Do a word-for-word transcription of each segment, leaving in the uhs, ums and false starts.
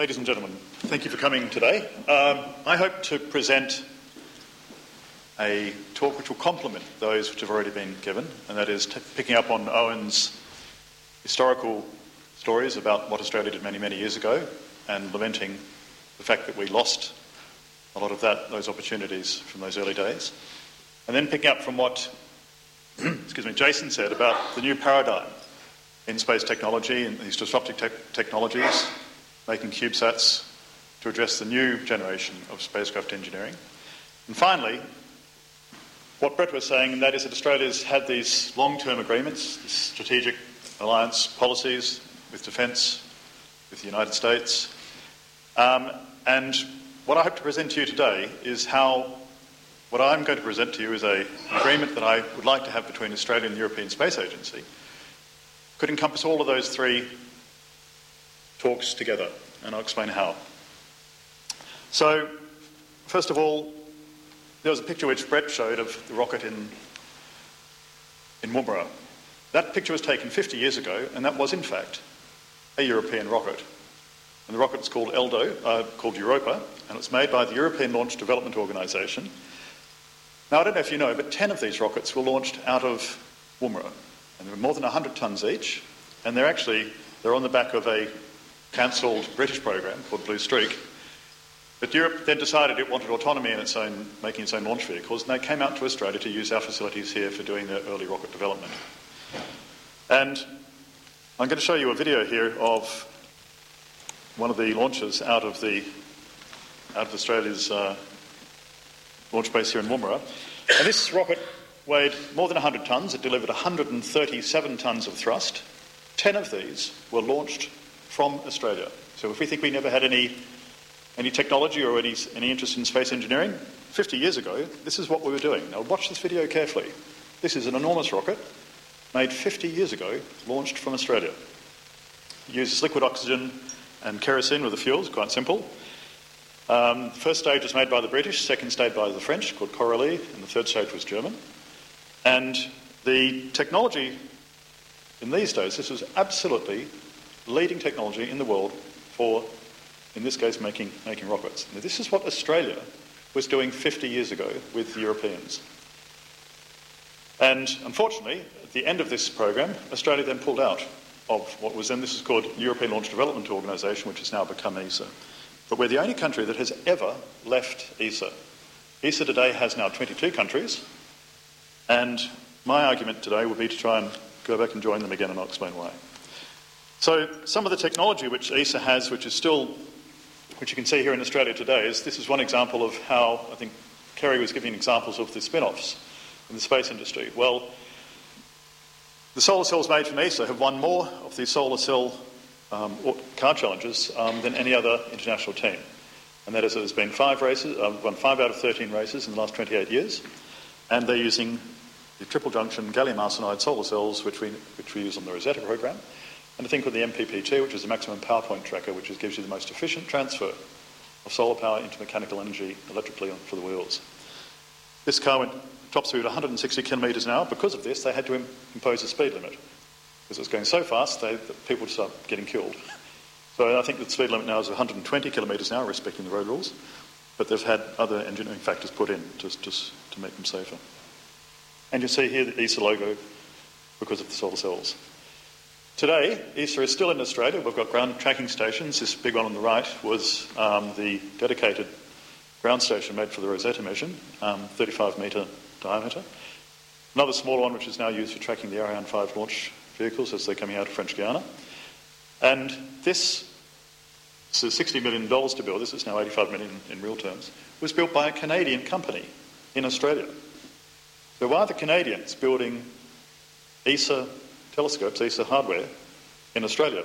ladies and gentlemen, thank you for coming today. Um, I hope to present a talk which will complement those which have already been given, and that is t- picking up on Owen's historical stories about what Australia did many, many years ago, and lamenting the fact that we lost a lot of that, those opportunities from those early days. And then picking up from what excuse me, Jason said about the new paradigm in space technology and these disruptive te- technologies, making CubeSats to address the new generation of spacecraft engineering. And finally, what Brett was saying, and that is that Australia's had these long-term agreements, these strategic alliance policies with defence, with the United States. Um, and what I hope to present to you today is how, what I'm going to present to you is a, an agreement that I would like to have between Australia and the European Space Agency, could encompass all of those three talks together, and I'll explain how. So, first of all, there was a picture which Brett showed of the rocket in, in Woomera. That picture was taken fifty years ago, and that was, in fact, a European rocket. And the rocket's called ELDO, uh, called Europa, and it's made by the European Launch Development Organisation. Now, I don't know if you know, but ten of these rockets were launched out of Woomera, and they were more than one hundred tonnes each, and they're actually, they're on the back of a cancelled British program called Blue Streak. But Europe then decided it wanted autonomy in its own, making its own launch vehicles, and they came out to Australia to use our facilities here for doing their early rocket development. And I'm going to show you a video here of one of the launches out of the out of Australia's uh, launch base here in Woomera. And this rocket weighed more than one hundred tonnes. It delivered one hundred thirty-seven tonnes of thrust. Ten of these were launched from Australia. So if we think we never had any any technology or any, any interest in space engineering, fifty years ago, this is what we were doing. Now watch this video carefully. This is an enormous rocket made fifty years ago, launched from Australia. It uses liquid oxygen and kerosene with the fuels, quite simple. Um, the first stage was made by the British, second stage by the French, called Coralie, and the third stage was German. And the technology in these days, this was absolutely leading technology in the world for, in this case, making, making rockets. Now, this is what Australia was doing fifty years ago with the Europeans. And unfortunately, at the end of this program, Australia then pulled out of what was then, this is called European Launch Development Organisation, which has now become E S A. But we're the only country that has ever left E S A. E S A today has now twenty-two countries, and my argument today would be to try and go back and join them again, and I'll explain why. So some of the technology which E S A has, which is still, which you can see here in Australia today, is this is one example of how, I think Kerry was giving examples of the spin-offs in the space industry. Well, the solar cells made from E S A have won more of the solar cell um, car challenges um, than any other international team. And that is, there's been five races, uh, won five out of thirteen races in the last twenty-eight years, and they're using the triple junction gallium arsenide solar cells, which we, which we use on the Rosetta program, and a thing called the M P P T, which is the maximum power point tracker, which is, gives you the most efficient transfer of solar power into mechanical energy electrically for the wheels. This car went top speed at one hundred sixty kilometres an hour. Because of this, they had to im- impose a speed limit. Because it was going so fast, they, that people would start getting killed. So I think the speed limit now is one hundred twenty kilometres an hour, respecting the road rules. But they've had other engineering factors put in just, just to make them safer. And you see here the E S A logo because of the solar cells. Today, E S A is still in Australia. We've got ground tracking stations. This big one on the right was um, the dedicated ground station made for the Rosetta mission, um, thirty-five metre diameter. Another smaller one which is now used for tracking the Ariane five launch vehicles as they're coming out of French Guiana. And this, this is sixty million dollars to build, this is now eighty-five million dollars in real terms, was built by a Canadian company in Australia. So why are the Canadians building E S A telescopes, E S A hardware, in Australia?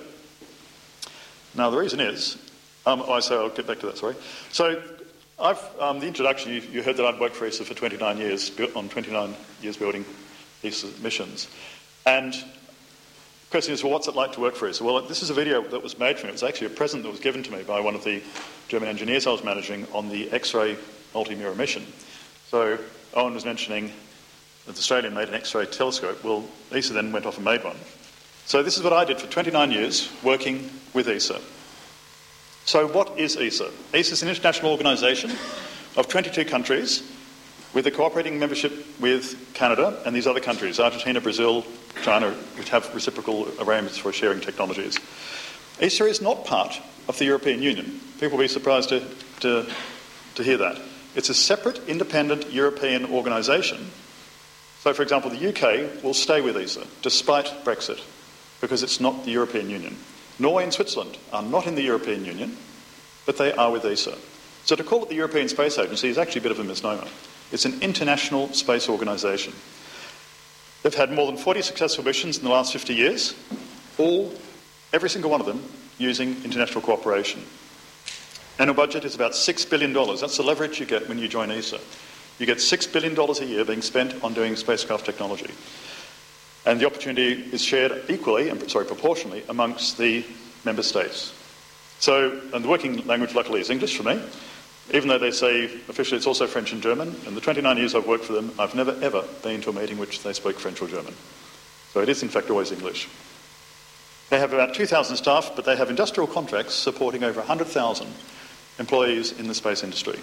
Now the reason is, um, oh, so I'll get back to that, sorry. So I've, um, the introduction, you, you heard that I'd worked for E S A for twenty-nine years, on twenty-nine years building E S A missions. And the question is, well, what's it like to work for E S A? Well, this is a video that was made for me. It was actually a present that was given to me by one of the German engineers I was managing on the X-ray multi-mirror mission. So Owen was mentioning that the Australian made an X-ray telescope. Well, E S A then went off and made one. So this is what I did for twenty-nine years, working with E S A. So what is E S A? E S A is an international organisation of twenty-two countries with a cooperating membership with Canada and these other countries, Argentina, Brazil, China, which have reciprocal arrangements for sharing technologies. E S A is not part of the European Union. People will be surprised to, to, to hear that. It's a separate, independent European organisation. So, for example, the U K will stay with E S A despite Brexit because it's not the European Union. Norway and Switzerland are not in the European Union, but they are with E S A. So to call it the European Space Agency is actually a bit of a misnomer. It's an international space organisation. They've had more than forty successful missions in the last fifty years, all, every single one of them, using international cooperation. Annual budget is about six billion dollars. That's the leverage you get when you join E S A. You get six billion dollars a year being spent on doing spacecraft technology. And the opportunity is shared equally, sorry, proportionally, amongst the member states. So, and the working language, luckily, is English for me, even though they say officially it's also French and German. In the twenty-nine years I've worked for them, I've never, ever been to a meeting which they spoke French or German. So it is, in fact, always English. They have about two thousand staff, but they have industrial contracts supporting over one hundred thousand employees in the space industry.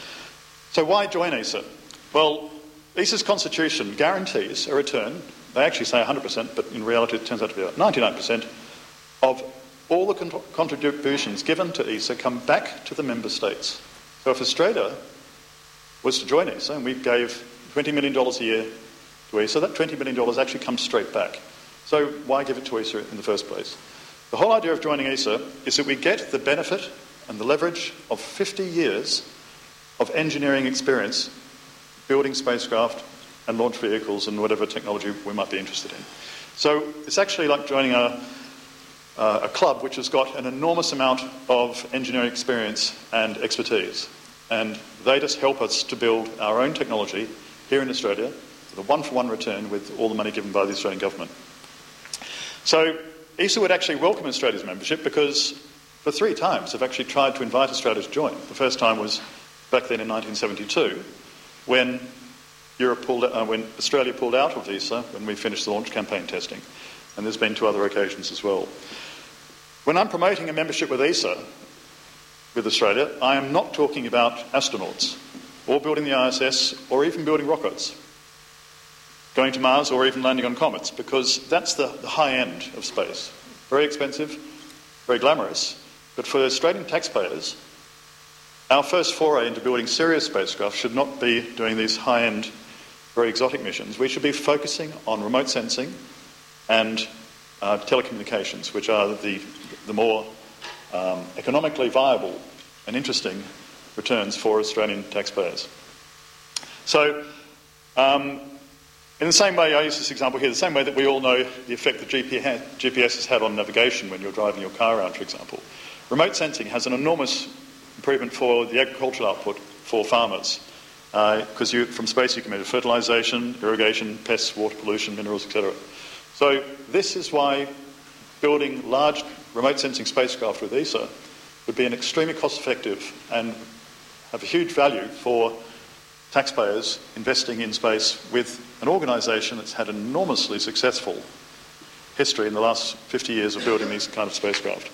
So why join E S A? Well, E S A's constitution guarantees a return. They actually say one hundred percent, but in reality it turns out to be about ninety-nine percent of all the con- contributions given to E S A come back to the member states. So if Australia was to join E S A and we gave twenty million dollars a year to E S A, that twenty million dollars actually comes straight back. So why give it to E S A in the first place? The whole idea of joining E S A is that we get the benefit and the leverage of fifty years of engineering experience building spacecraft and launch vehicles and whatever technology we might be interested in. So it's actually like joining a, uh, a club which has got an enormous amount of engineering experience and expertise. And they just help us to build our own technology here in Australia with a one-for-one return with all the money given by the Australian government. So E S A would actually welcome Australia's membership because for three times they've actually tried to invite Australia to join. The first time was back then in nineteen seventy-two when Europe pulled, uh, when Australia pulled out of E S A when we finished the launch campaign testing. And there's been two other occasions as well. When I'm promoting a membership with E S A, with Australia, I am not talking about astronauts or building the I S S or even building rockets, going to Mars or even landing on comets, because that's the, the high end of space. Very expensive, very glamorous, but for Australian taxpayers, our first foray into building serious spacecraft should not be doing these high-end, very exotic missions. We should be focusing on remote sensing and uh, telecommunications, which are the, the more um, economically viable and interesting returns for Australian taxpayers. So, um, in the same way, I use this example here, the same way that we all know the effect that G P S has had on navigation when you're driving your car around, for example. Remote sensing has an enormous improvement for the agricultural output for farmers, because uh, from space you can measure fertilisation, irrigation, pests, water pollution, minerals, et cetera. So this is why building large remote sensing spacecraft with E S A would be an extremely cost-effective and have a huge value for taxpayers investing in space with an organisation that's had an enormously successful history in the last fifty years of building these kind of spacecraft.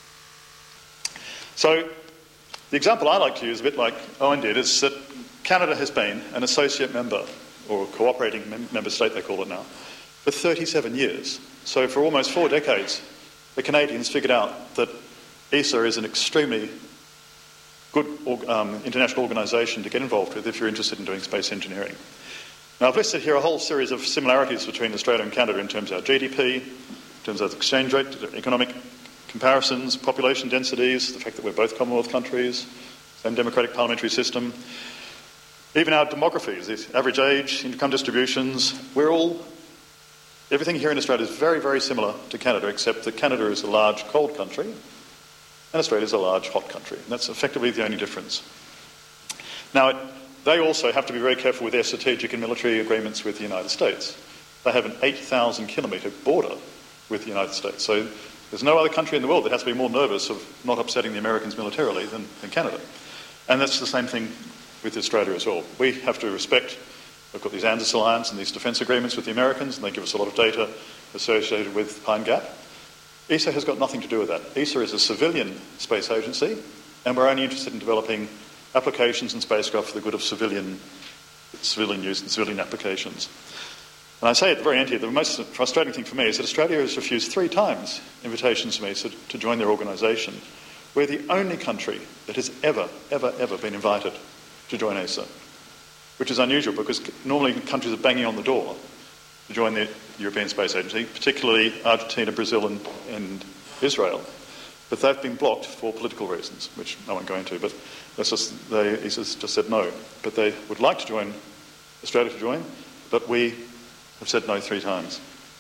So the example I like to use, a bit like Owen did, is that Canada has been an associate member, or a cooperating mem- member state they call it now, for thirty-seven years. So for almost four decades, the Canadians figured out that E S A is an extremely good um, international organisation to get involved with if you're interested in doing space engineering. Now I've listed here a whole series of similarities between Australia and Canada in terms of our G D P, in terms of exchange rate, economic comparisons, population densities, the fact that we're both Commonwealth countries, same democratic parliamentary system, even our demographies, the average age, income distributions, we're all, everything here in Australia is very, very similar to Canada, except that Canada is a large cold country and Australia is a large hot country. And that's effectively the only difference. Now, it, they also have to be very careful with their strategic and military agreements with the United States. They have an eight thousand kilometre border with the United States. So there's no other country in the world that has to be more nervous of not upsetting the Americans militarily than, than Canada. And that's the same thing with Australia as well. We have to respect, we've got these ANZUS Alliance and these defence agreements with the Americans, and they give us a lot of data associated with Pine Gap. E S A has got nothing to do with that. E S A is a civilian space agency, and we're only interested in developing applications and spacecraft for the good of civilian, civilian use and civilian applications. And I say at the very end here, the most frustrating thing for me is that Australia has refused three times invitations from E S A to join their organisation. We're the only country that has ever, ever, ever been invited to join E S A, which is unusual because normally countries are banging on the door to join the European Space Agency, particularly Argentina, Brazil and, and Israel. But they've been blocked for political reasons, which I won't go into, but that's just, they, E S A's just said no. But they would like to join, Australia to join, but we have said no three times.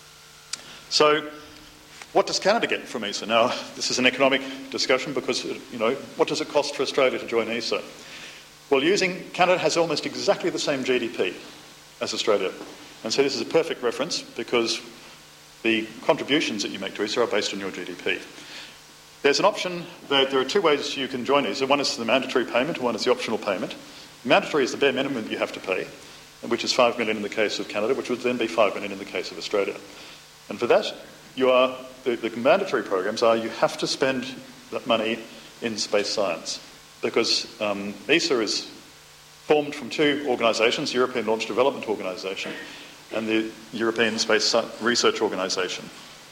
So what does Canada get from E S A? Now, this is an economic discussion because, you know, what does it cost for Australia to join E S A? Well, using, Canada has almost exactly the same G D P as Australia. And so this is a perfect reference because the contributions that you make to E S A are based on your G D P. There's an option, there, there are two ways you can join E S A. One is the mandatory payment and one is the optional payment. Mandatory is the bare minimum that you have to pay, which is five million dollars in the case of Canada, which would then be five million dollars in the case of Australia. And for that, you are, the, the mandatory programs are you have to spend that money in space science because um, E S A is formed from two organisations, the European Launch Development Organisation and the European Space Research Organisation.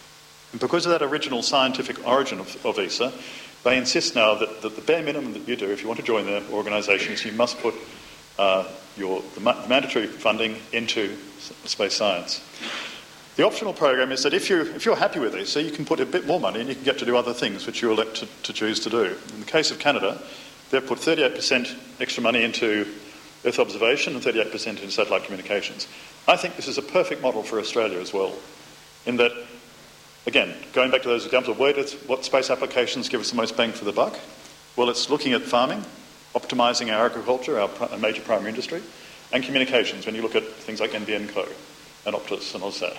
And because of that original scientific origin of, of E S A, they insist now that, that the bare minimum that you do, if you want to join their organisations, you must put uh, your, the, ma- the mandatory funding into s- space science. The optional program is that if, you, if you're happy with E S A, you can put a bit more money and you can get to do other things which you elect to, to choose to do. In the case of Canada, they've put thirty-eight percent extra money into Earth observation and thirty-eight percent into satellite communications. I think this is a perfect model for Australia as well, in that, again, going back to those examples of where does, what space applications give us the most bang for the buck? Well, it's looking at farming, optimising our agriculture, our, our major primary industry, and communications, when you look at things like N B N Co and Optus and AusSat.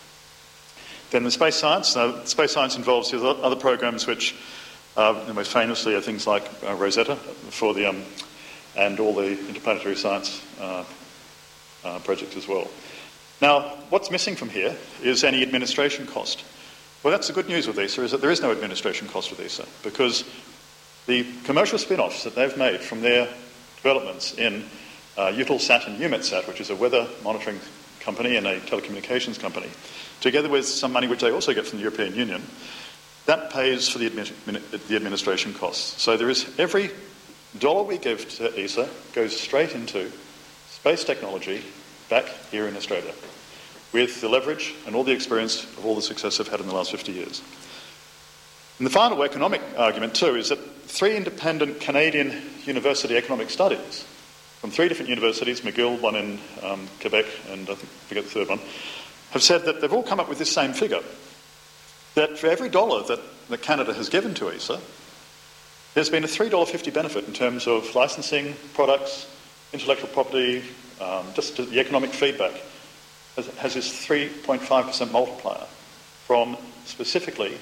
Then the space science. Now, space science involves the other programs which, uh, the most famously, are things like uh, Rosetta for the um, and all the interplanetary science uh, uh, projects as well. Now, what's missing from here is any administration cost. Well, that's the good news with E S A, is that there is no administration cost with E S A, because the commercial spin-offs that they've made from their developments in uh, Eutelsat and EUMETSAT, which is a weather monitoring company and a telecommunications company, together with some money which they also get from the European Union, that pays for the, admi- the administration costs. So there is every dollar we give to E S A goes straight into space technology back here in Australia, with the leverage and all the experience of all the success they've had in the last fifty years. And the final economic argument too is that three independent Canadian university economic studies from three different universities, McGill, one in um, Quebec, and I think, I forget the third one, have said that they've all come up with this same figure, that for every dollar that, that Canada has given to E S A, there's been a three dollars fifty benefit in terms of licensing, products, intellectual property, um, just the economic feedback, has, has this three point five percent multiplier from specifically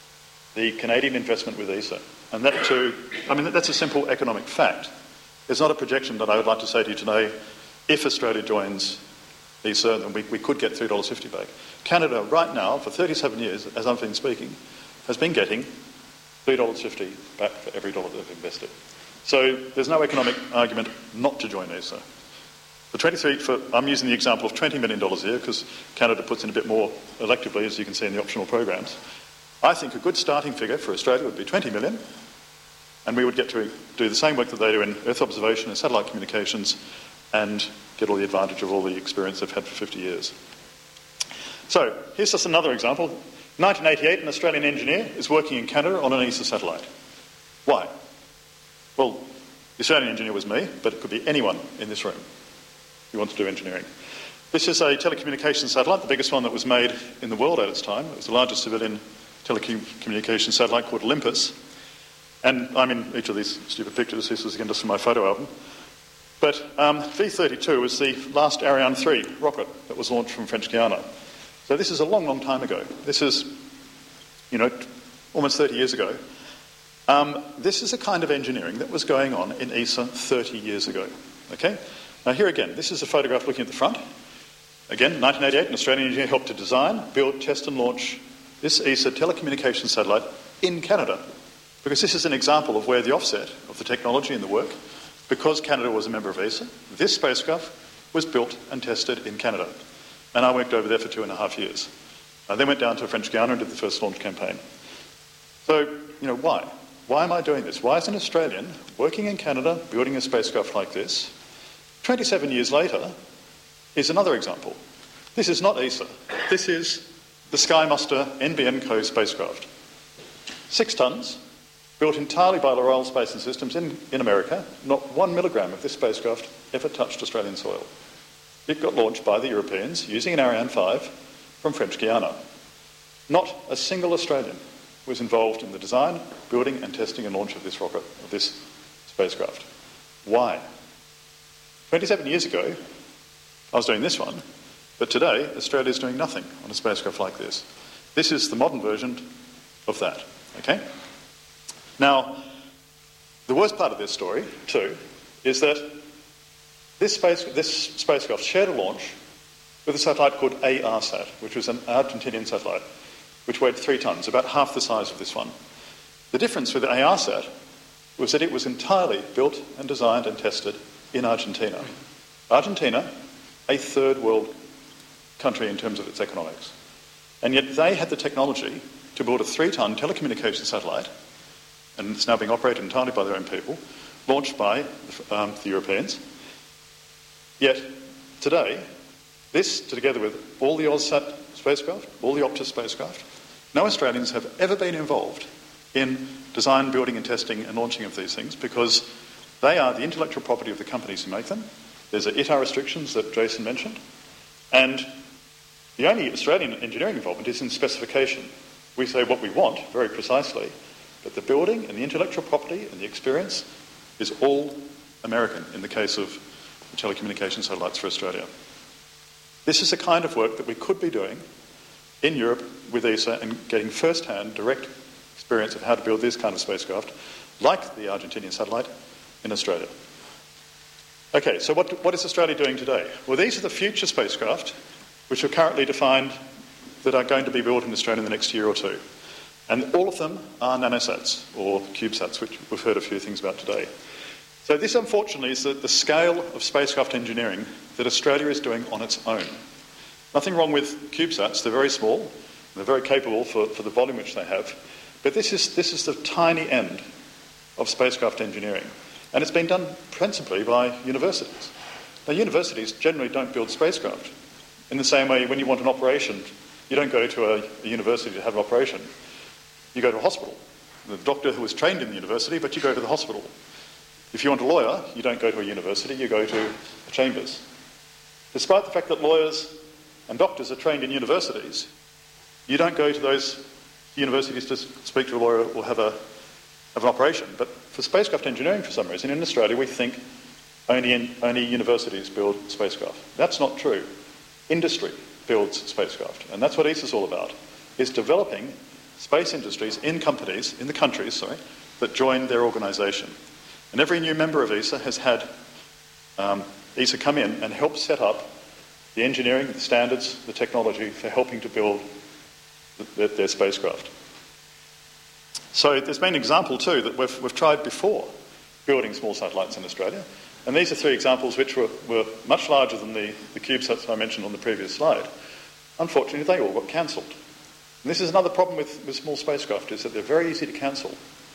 the Canadian investment with E S A. And that too, I mean, that's a simple economic fact. It's not a projection that I would like to say to you today, if Australia joins E S A, then we, we could get three dollars fifty back. Canada, right now, for thirty-seven years, as I've been speaking, has been getting three dollars fifty back for every dollar they've invested. So there's no economic argument not to join E S A. For twenty-three, for, I'm using the example of twenty million dollars here because Canada puts in a bit more electively, as you can see in the optional programs. I think a good starting figure for Australia would be twenty million, and we would get to do the same work that they do in Earth observation and satellite communications and get all the advantage of all the experience they've had for fifty years. So here's just another example. In nineteen eighty-eight, an Australian engineer is working in Canada on an E S A satellite. Why? Well, the Australian engineer was me, but it could be anyone in this room who wants to do engineering. This is a telecommunications satellite, the biggest one that was made in the world at its time. It was the largest civilian telecommunications satellite called Olympus. And I'm in each of these stupid pictures. This was again just from my photo album. But um, V thirty-two was the last Ariane three rocket that was launched from French Guiana. So this is a long, long time ago. This is, you know, almost thirty years ago. Um, this is a kind of engineering that was going on in E S A thirty years ago. Okay? Now here again, this is a photograph looking at the front. Again, nineteen eighty-eight, an Australian engineer helped to design, build, test and launch this E S A telecommunications satellite in Canada, because this is an example of where the offset of the technology and the work, because Canada was a member of E S A, this spacecraft was built and tested in Canada. And I worked over there for two and a half years. I then went down to French Guiana and did the first launch campaign. So, you know, why? Why am I doing this? Why is an Australian working in Canada building a spacecraft like this? twenty-seven years later is another example. This is not E S A. This is the SkyMuster N B N Co spacecraft. Six tonnes, built entirely by Loral Space and Systems in, in America. Not one milligram of this spacecraft ever touched Australian soil. It got launched by the Europeans using an Ariane five from French Guiana. Not a single Australian was involved in the design, building and testing and launch of this rocket, of this spacecraft. Why? twenty-seven years ago, I was doing this one, but today Australia is doing nothing on a spacecraft like this. This is the modern version of that, okay? Now, the worst part of this story, too, is that this, space, this spacecraft shared a launch with a satellite called ARSat, which was an Argentinian satellite, which weighed three tonnes, about half the size of this one. The difference with ARSat was that it was entirely built and designed and tested in Argentina. Argentina, a third world country in terms of its economics. And yet they had the technology to build a three-tonne telecommunications satellite, and it's now being operated entirely by their own people, launched by um, the Europeans. Yet today, this, together with all the AusSat spacecraft, all the Optus spacecraft, no Australians have ever been involved in design, building and testing and launching of these things, because they are the intellectual property of the companies who make them. There's the I T A R restrictions that Jason mentioned. And the only Australian engineering involvement is in specification. We say what we want very precisely, but the building and the intellectual property and the experience is all American in the case of the telecommunication satellites for Australia. This is the kind of work that we could be doing in Europe with E S A and getting first-hand direct experience of how to build this kind of spacecraft, like the Argentinian satellite, in Australia. Okay, so what, what is Australia doing today? Well, these are the future spacecraft which are currently defined that are going to be built in Australia in the next year or two. And all of them are nanosats, or CubeSats, which we've heard a few things about today. So this, unfortunately, is the, the scale of spacecraft engineering that Australia is doing on its own. Nothing wrong with CubeSats, they're very small, they're very capable for, for the volume which they have, but this is, this is the tiny end of spacecraft engineering. And it's been done principally by universities. Now, universities generally don't build spacecraft. In the same way, when you want an operation, you don't go to a, a university to have an operation. You go to a hospital. The doctor who was trained in the university, but you go to the hospital. If you want a lawyer, you don't go to a university, you go to a chambers. Despite the fact that lawyers and doctors are trained in universities, you don't go to those universities to speak to a lawyer or have a have an operation. But for spacecraft engineering, for some reason, in Australia, we think only, in, only universities build spacecraft. That's not true. Industry builds spacecraft. And that's what E S A is all about, is developing space industries in companies, in the countries, sorry, that join their organisation. And every new member of E S A has had um, E S A come in and help set up the engineering, the standards, the technology for helping to build the, their, their spacecraft. So there's been an example too that we've, we've tried before building small satellites in Australia. And these are three examples which were, were much larger than the, the CubeSats I mentioned on the previous slide. Unfortunately, they all got cancelled. And this is another problem with, with small spacecraft, is that they're very easy to cancel.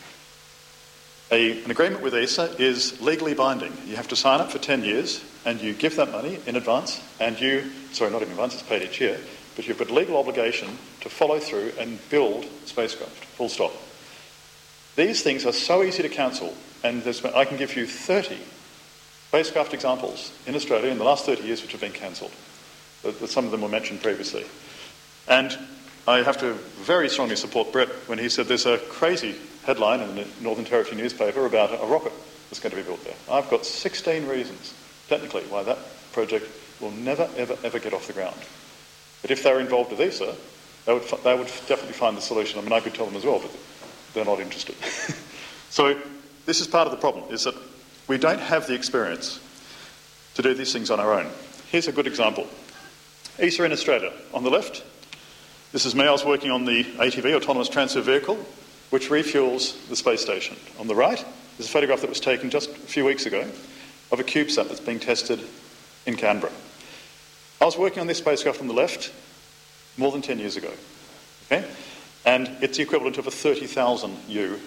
A, an agreement with E S A is legally binding. You have to sign up for ten years and you give that money in advance and you, sorry, not in advance, it's paid each year, but you've got a legal obligation to follow through and build spacecraft, full stop. These things are so easy to cancel, and there's been, I can give you thirty spacecraft examples in Australia in the last thirty years which have been cancelled. Some of them were mentioned previously. And I have to very strongly support Brett when he said there's a crazy headline in the Northern Territory newspaper about a rocket that's going to be built there. I've got sixteen reasons, technically, why that project will never, ever, ever get off the ground. But if they were involved with E S A, they would, they would definitely find the solution. I mean, I could tell them as well, but they're not interested. So this is part of the problem, is that we don't have the experience to do these things on our own. Here's a good example. E S A in Australia. On the left, This is me. I was working on the A T V, Autonomous Transfer Vehicle, which refuels the space station. On the right is a photograph that was taken just a few weeks ago of a CubeSat that's being tested in Canberra. I was working on this spacecraft on the left more than ten years ago, okay? And it's the equivalent of a thirty thousand U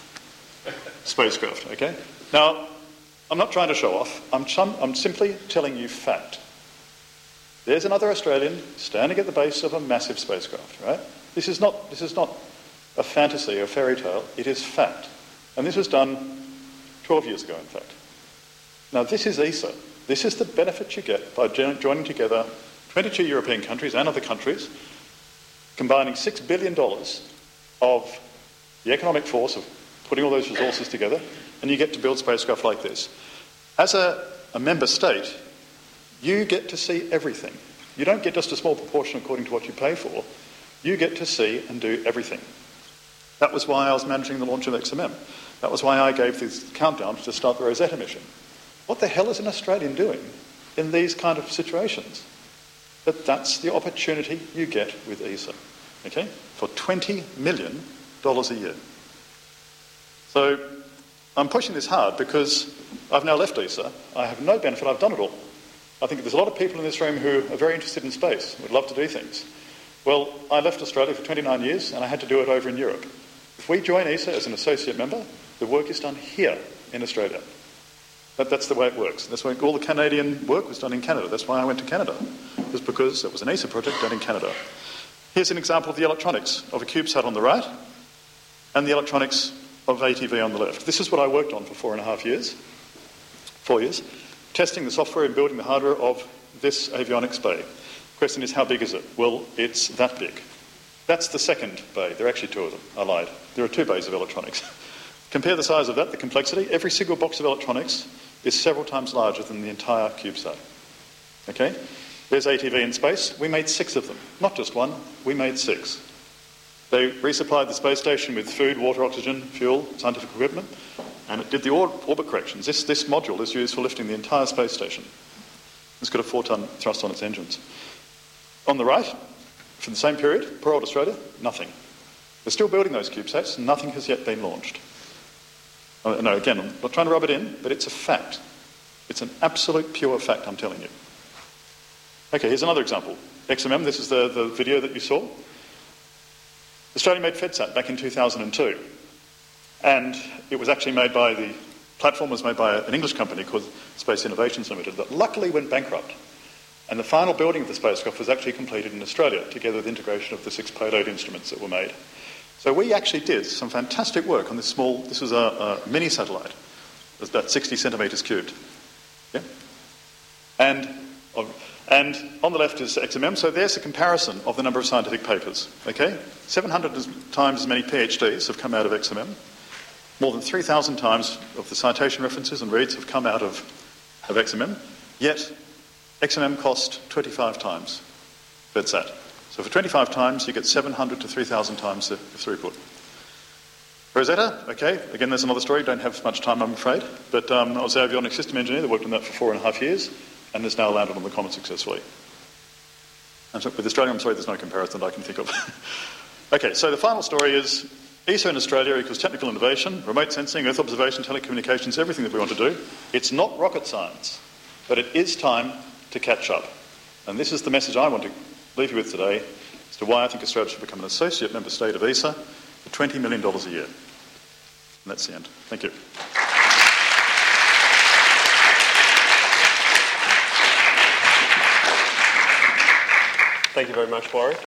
spacecraft, okay? Now, I'm not trying to show off. I'm, chum- I'm simply telling you fact. There's another Australian standing at the base of a massive spacecraft, right? This is not, this is not a fantasy or a fairy tale. It is fact. And this was done twelve years ago, in fact. Now, this is E S A. This is the benefit you get by jo- joining together twenty-two European countries and other countries, combining six billion dollars of the economic force of putting all those resources together, and you get to build spacecraft like this. As a, a member state, you get to see everything. You don't get just a small proportion according to what you pay for. You get to see and do everything. That was why I was managing the launch of X M M. That was why I gave this countdown to start the Rosetta mission. What the hell is an Australian doing in these kind of situations? But that's the opportunity you get with E S A, okay, for twenty million dollars a year. So I'm pushing this hard because I've now left E S A. I have no benefit. I've done it all. I think there's a lot of people in this room who are very interested in space, would love to do things. Well, I left Australia for twenty-nine years and I had to do it over in Europe. If we join E S A as an associate member, the work is done here in Australia. That, that's the way it works. That's why all the Canadian work was done in Canada. That's why I went to Canada. It was because it was an E S A project done in Canada. Here's an example of the electronics of a CubeSat on the right and the electronics of A T V on the left. This is what I worked on for four and a half years, four years, testing the software and building the hardware of this avionics bay. The question is, how big is it? Well, it's that big. That's the second bay. There are actually two of them. I lied. There are two bays of electronics. Compare the size of that, the complexity. Every single box of electronics is several times larger than the entire CubeSat. Okay? There's A T V in space. We made six of them. Not just one. We made six. They resupplied the space station with food, water, oxygen, fuel, scientific equipment, and it did the or- orbit corrections. This, this module is used for lifting the entire space station. It's got a four-ton thrust on its engines. On the right, for the same period, poor old Australia, nothing. They're still building those CubeSats. Nothing has yet been launched. Uh, no, again, I'm not trying to rub it in, but it's a fact. It's an absolute pure fact, I'm telling you. Okay, here's another example. X M M, this is the, the video that you saw. Australia made FedSat back in two thousand two. And it was actually made by, the platform was made by an English company called Space Innovations Limited that luckily went bankrupt. And the final building of the spacecraft was actually completed in Australia, together with integration of the six payload instruments that were made. So we actually did some fantastic work on this small, this was a, a mini satellite. It was about sixty centimetres cubed. Yeah? And, and on the left is X M M, so there's a comparison of the number of scientific papers. Okay? seven hundred times as many PhDs have come out of X M M. More than three thousand times of the citation references and reads have come out of, of X M M. Yet, X M M cost twenty-five times FedSat. So for twenty-five times, you get seven hundred to three thousand times the throughput. Rosetta, okay, again, there's another story. Don't have much time, I'm afraid. But um, I was the avionics system engineer that worked on that for four and a half years and has now landed on the Comet successfully. And so with Australia, I'm sorry, there's no comparison that I can think of. Okay, so the final story is E S A in Australia equals technical innovation, remote sensing, Earth observation, telecommunications, everything that we want to do. It's not rocket science, but it is time to catch up. And this is the message I want to leave you with today as to why I think Australia should become an associate member state of E S A for twenty million dollars a year. And that's the end. Thank you. Thank you very much, Warwick.